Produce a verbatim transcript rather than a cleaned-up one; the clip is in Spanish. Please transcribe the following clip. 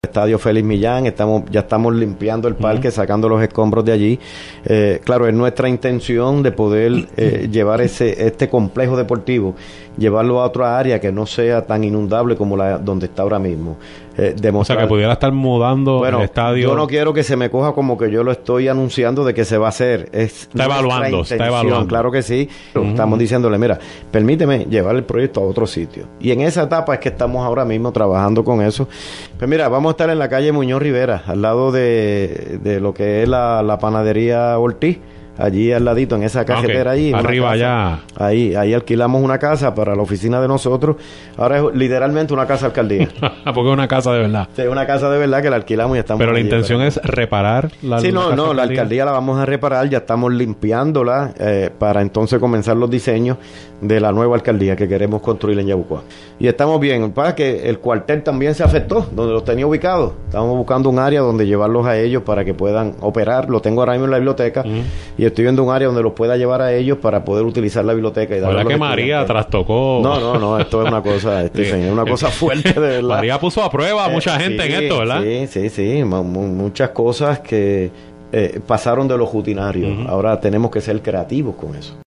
Estadio Félix Millán, estamos ya estamos limpiando el parque, uh-huh. sacando los escombros de allí. Eh, claro, es nuestra intención de poder eh, llevar ese este complejo deportivo, llevarlo a otra área que no sea tan inundable como la donde está ahora mismo. Eh, demostrar, o sea, que pudiera estar mudando bueno, el estadio. Yo no quiero que se me coja como que yo lo estoy anunciando de que se va a hacer. Es está evaluando, está evaluando. Claro que sí. Uh-huh. Estamos diciéndole, mira, permíteme llevar el proyecto a otro sitio. Y en esa etapa es que estamos ahora mismo trabajando con eso. Pues mira, vamos a estar en la calle Muñoz Rivera, al lado de, de lo que es la, la panadería Ortiz. Allí al ladito, en esa cajetera, okay. allí. Arriba allá. Ahí, ahí alquilamos una casa para la oficina de nosotros. Ahora es literalmente una casa alcaldía. Porque es una casa de verdad. Sí, es una casa de verdad que la alquilamos y estamos. Pero la allí, intención pero... es reparar la Sí, no, no, alcaldía. la alcaldía la vamos a reparar. Ya estamos limpiándola eh, para entonces comenzar los diseños de la nueva alcaldía que queremos construir en Yabucoa. Y estamos bien. Para que el cuartel también se afectó, donde los tenía ubicados. Estamos buscando un área donde llevarlos a ellos para que puedan operar. Lo tengo ahora mismo en la biblioteca uh-huh. y estoy viendo un área donde los pueda llevar a ellos para poder utilizar la biblioteca y darle. ¿Verdad que María trastocó? No, no, no, esto es una cosa, este, sí. señor, una cosa fuerte de verdad. María puso a prueba a mucha eh, gente sí, en esto, ¿verdad? Sí, sí, sí, M- muchas cosas que eh, pasaron de lo rutinario. Uh-huh. Ahora tenemos que ser creativos con eso.